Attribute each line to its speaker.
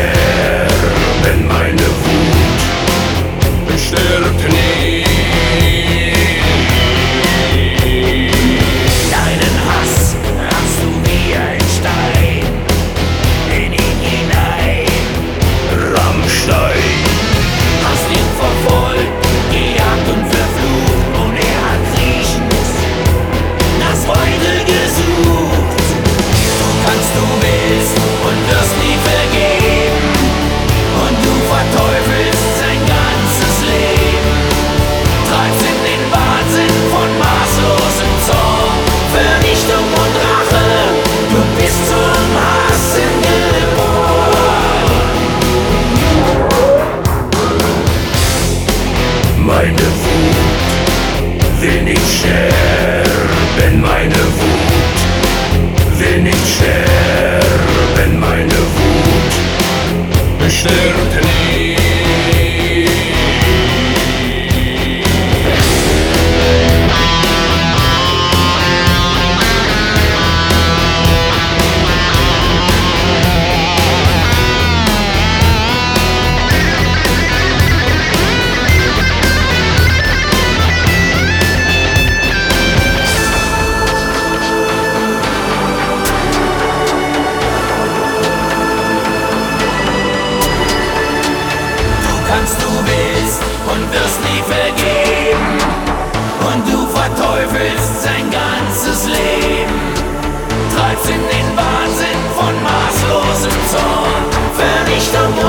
Speaker 1: sterben, meine Wut stirbt nie.
Speaker 2: Deinen Hass rammst du wie ein Stein in ihn hinein.
Speaker 1: Rammstein.
Speaker 2: Hast ihn verfolgt, gejagt und verflucht, und er hat kriechend nach Freude gesucht. Du kannst, du willst und wirst nie vergeben, und du verteufelst sein ganzes Leben. Treibst in den Wahnsinn von maßlosem Zorn, Vernichtung und Rache, du bist zum Hassen geboren.
Speaker 1: Meine Wut will nicht sterben, meine Wut will nicht sterben, meine Wut stirbt nie.
Speaker 2: Du willst und wirst nie vergeben, und du verteufelst sein ganzes Leben. Treibst in den Wahnsinn von maßlosem Zorn, Vernichtung